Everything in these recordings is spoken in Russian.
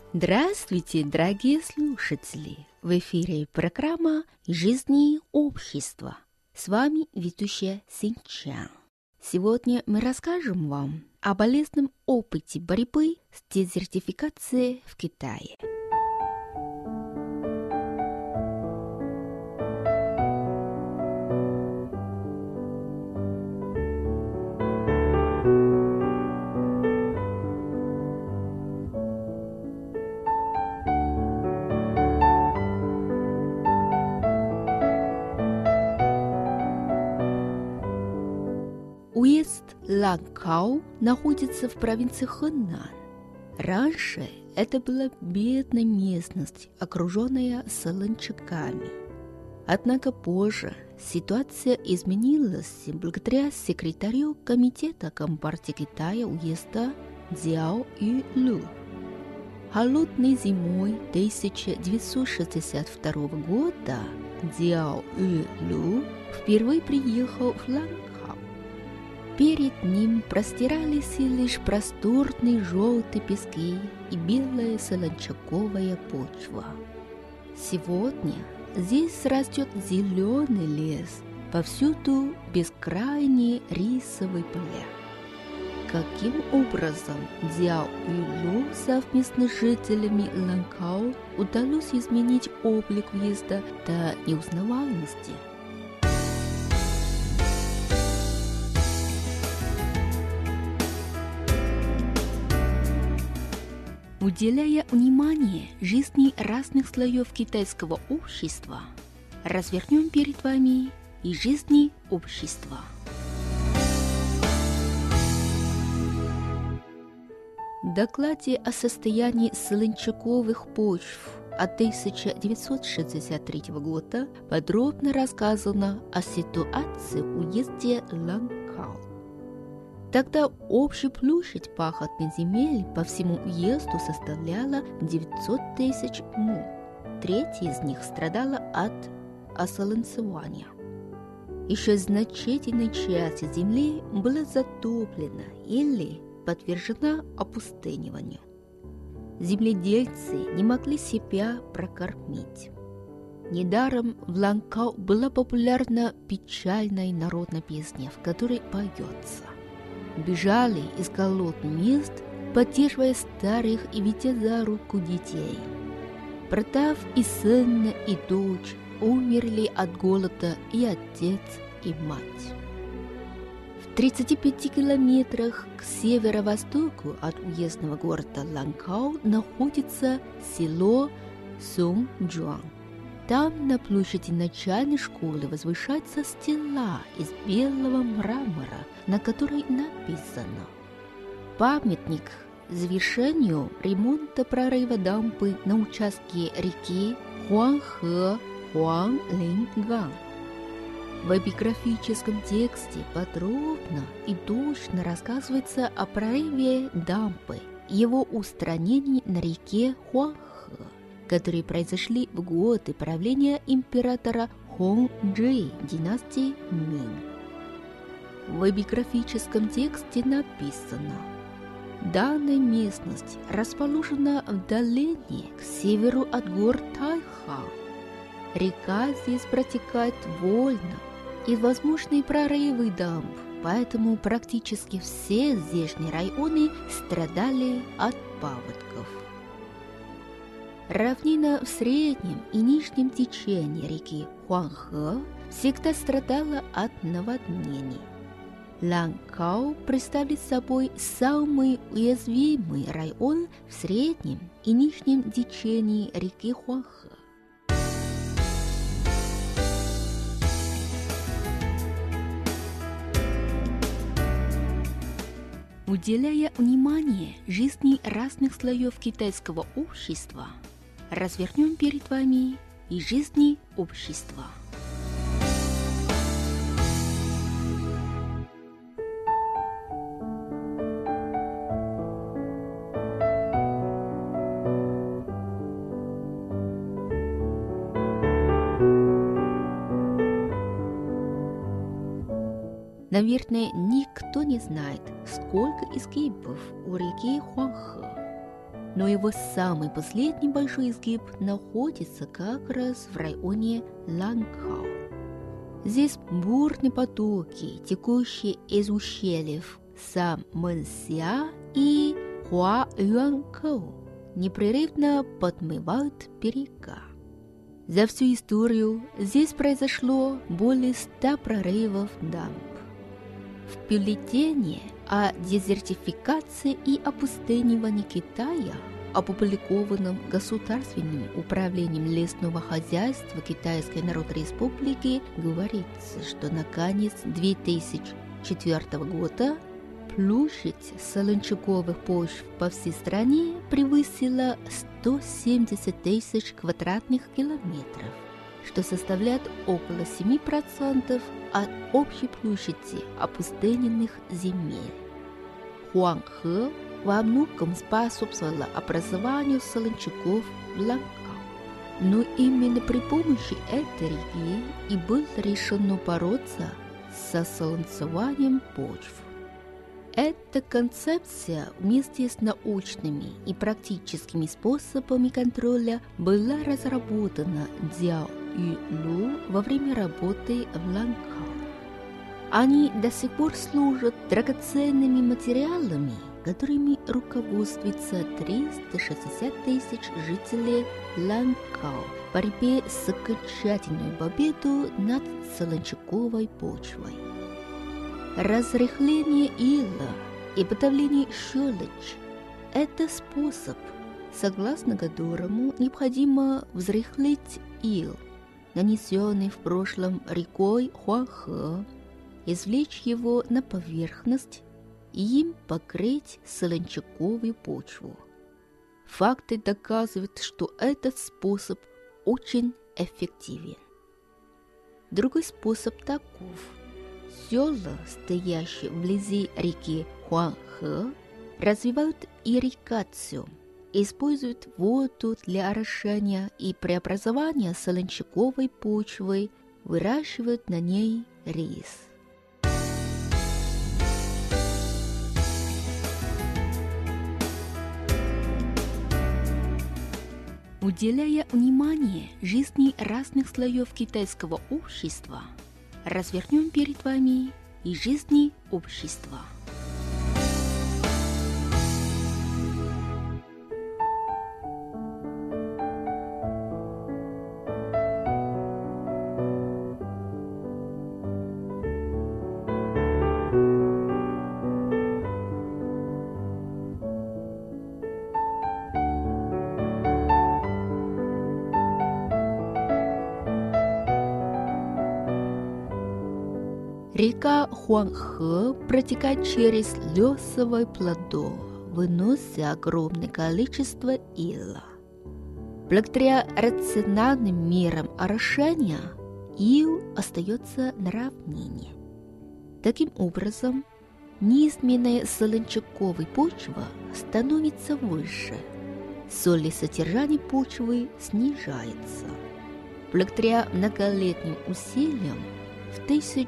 Здравствуйте, дорогие слушатели! В эфире программа «Жизнь и общество». С вами ведущая Синчан. Сегодня мы расскажем вам о полезном опыте борьбы с дезертификацией в Китае. Уезд Ланкау находится в провинции Хэнан. Раньше это была бедная местность, окруженная солончаками. Однако позже ситуация изменилась благодаря секретарю комитета Компартии Китая уезда Цзяо Юйлю. Холодной зимой 1962 года Цзяо Юйлю впервые приехал в Ланкау. Перед ним простирались лишь просторные желтые пески и белая солончаковая почва. Сегодня здесь растет зеленый лес, повсюду бескрайние рисовые поля. Каким образом Цзяо Юйлю совместно с жителями Ланкау удалось изменить облик уезда до неузнаваемости? Уделяя внимание жизни разных слоев китайского общества, развернем перед вами и жизни общества. В докладе о состоянии солончаковых почв от 1963 года подробно рассказано о ситуации в уезде Ланкау. Тогда общая площадь пахотных земель по всему уезду составляла 900 тысяч му. Треть из них страдала от осолонцевания. Еще значительная часть земли была затоплена или подвержена опустыниванию. Земледельцы не могли себя прокормить. Недаром в Ланкау была популярна печальная народная песня, в которой поется: бежали из голодных мест, поддерживая старых и ведя за руку детей. Продав и сына, и дочь, умерли от голода и отец, и мать. В 35 километрах к северо-востоку от уездного города Ланкау находится село Сунчжуан. Там на площади начальной школы возвышается стела из белого мрамора, на которой написано: памятник завершению ремонта прорыва дамбы на участке реки Хуанхэ-Хуанлиньган. В эпиграфическом тексте подробно и точно рассказывается о прорыве дамбы, его устранении на реке Хуанхэ, которые произошли в годы правления императора Хонджи династии Мин. В эпиграфическом тексте написано: данная местность расположена в долине к северу от гор Тайхан. Река здесь протекает вольно и возможны прорывы дамб, поэтому практически все здешние районы страдали от паводков. Равнина в среднем и нижнем течении реки Хуанхэ всегда страдала от наводнений. Ланкау представляет собой самый уязвимый район в среднем и нижнем течении реки Хуанхэ. Уделяя внимание жизни разных слоев китайского общества, развернем перед вами и жизни общества. Наверное, никто не знает, сколько изгибов у реки Хуанхэ. но его самый последний большой изгиб находится как раз в районе Ланкау. Здесь бурные потоки, текущие из ущельев Са-Мэнся и Хуа-Юанкоу, непрерывно подмывают берега. За всю историю здесь произошло более 100 прорывов дамб. В бюллетене о дезертификации и опустынивании Китая, опубликованном Государственным управлением лесного хозяйства Китайской Народной Республики, говорится, что на конец 2004 года площадь солончаковых почв по всей стране превысила 170 тысяч квадратных километров, что составляет около 7% от общей площади опустыненных земель. Хуанхэ во многом способствовала образованию солончаков в Ланкау, но именно при помощи этой реки и было решено бороться со солонцеванием почв. Эта концепция вместе с научными и практическими способами контроля была разработана Дзяо Юйлу во время работы в Ланкау. Они до сих пор служат драгоценными материалами, которыми руководствуется 360 тысяч жителей Ланкау в борьбе с окончательной победой над солончаковой почвой. Разрыхление ила и подавление щелочи – это способ, согласно которому необходимо взрыхлить ил, нанесенный в прошлом рекой Хуанхэ, извлечь его на поверхность и им покрыть солончаковую почву. Факты доказывают, что этот способ очень эффективен. Другой способ таков. Села, стоящие вблизи реки Хуанхэ, развивают ирригацию, используют воду для орошения и преобразования солончаковой почвы, выращивают на ней рис. Уделяя внимание жизни разных слоев китайского общества, развернем перед вами и жизни общества. Река Хуанхэ протекает через лесовое плато, вынося огромное количество ила. Благодаря рациональным мерам орошения ил остается на равнине. Таким образом, неизменная солончаковая почва становится выше, солесодержание почвы снижается. Благодаря многолетним усилиям в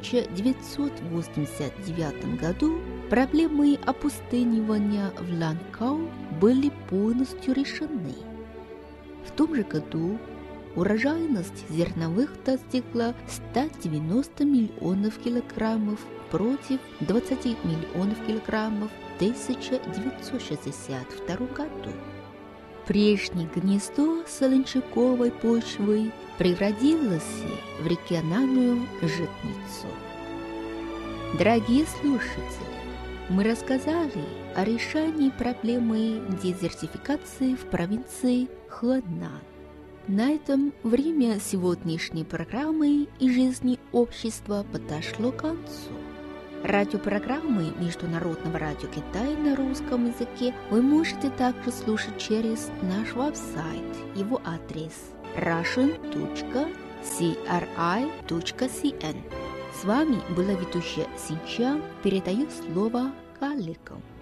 1989 году проблемы опустынивания в Ланкау были полностью решены. В том же году урожайность зерновых достигла 190 миллионов килограммов против 20 миллионов килограммов в 1962 году. Прежнее гнездо солончаковой почвы превратилось в региональную житницу. Дорогие слушатели, мы рассказали о решении проблемы дезертификации в провинции Хэнань. На этом время сегодняшней программы и жизни общества подошло к концу. Радиопрограммы Международного радио Китая на русском языке вы можете также слушать через наш веб-сайт. Его адрес russian.cri.cn. С вами была ведущая Синчан. Передаю слово коллегам.